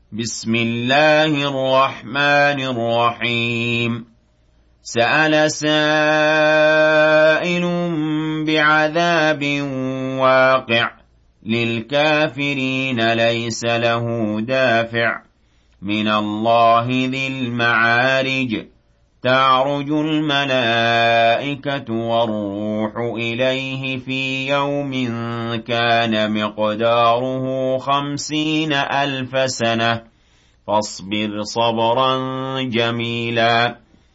بسم الله الرحمن الرحيم. سأل سائل بعذاب واقع للكافرين ليس له دافع من الله ذي المعارج. تعرج الملائكة والروح إليه في يوم كان مقداره 50,000 سنة فاصبر صبرا جميلا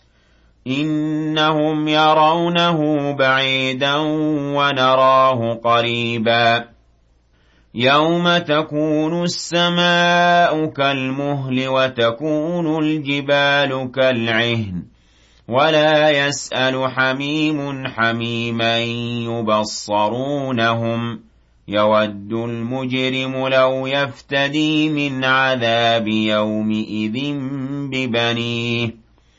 إنهم يرونه بعيدا ونراه قريبا يوم تكون السماء كالمهل وتكون الجبال كالعهن ولا يسأل حميم حميما يبصرونهم يود المجرم لو يفتدي من عذاب يومئذ ببنيه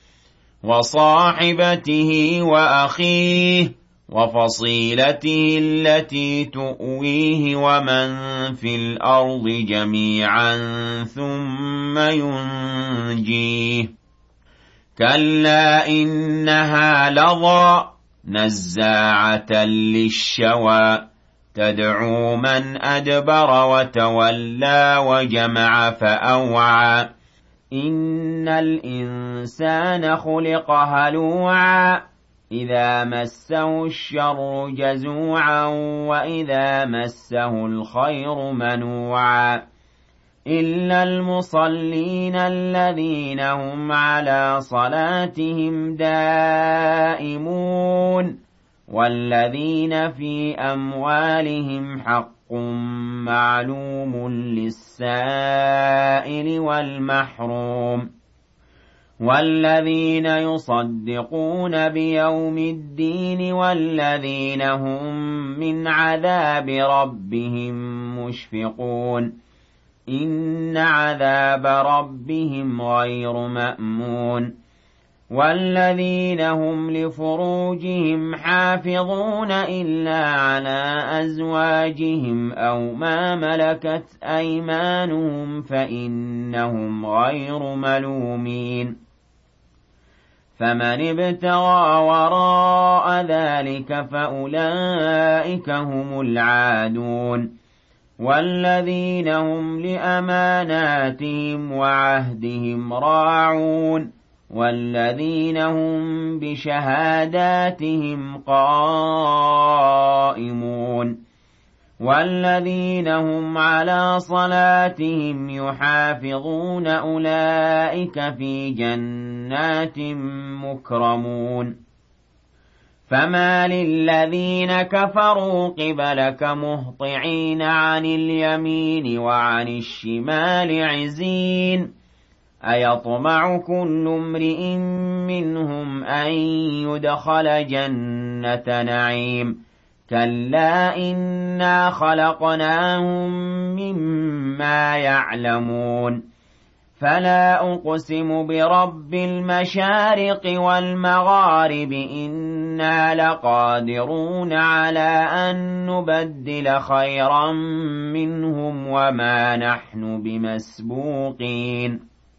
وصاحبته وأخيه وفصيلته التي تؤويه ومن في الأرض جميعا ثم ينجيه كلا إنها لظى نزاعة للشوى تدعو من أدبر وتولى وجمع فأوعى إن الإنسان خلق هلوعا إذا مسه الشر جزوعا وإذا مسه الخير منوعا إلا المصلين الذين هم على صلاتهم دائمون والذين في أموالهم حق معلوم للسائل والمحروم والذين يصدقون بيوم الدين والذين هم من عذاب ربهم مشفقون إن عذاب ربهم غير مأمون والذين هم لفروجهم حافظون إلا على أزواجهم أو ما ملكت أيمانهم فإنهم غير ملومين فمن ابتغى وراء ذلك فأولئك هم العادون والذين هم لأماناتهم وعهدهم راعون والذين هم بشهاداتهم قائمون والذين هم على صلاتهم يحافظون أولئك في جنات مكرمون فما للذين كفروا قبلك مهطعين عن اليمين وعن الشمال عزين أيطمع كل امرئ منهم أن يدخل جنة نعيم كلا إنا خلقناهم مما يعلمون فلا أقسم برب المشارق والمغارب إنا لقادرون على أن نبدل خيرا منهم وما نحن بمسبوقين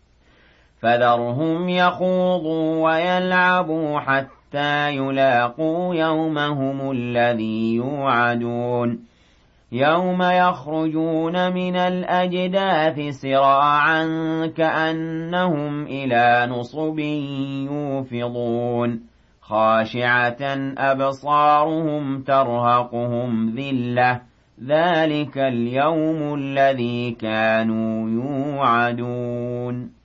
فذرهم يخوضوا ويلعبوا حتى يلاقوا يومهم الذي يوعدون يوم يخرجون من الأجداث سراعا كأنهم إلى نصب يوفضون خاشعة أبصارهم ترهقهم ذلة ذلك اليوم الذي كانوا يوعدون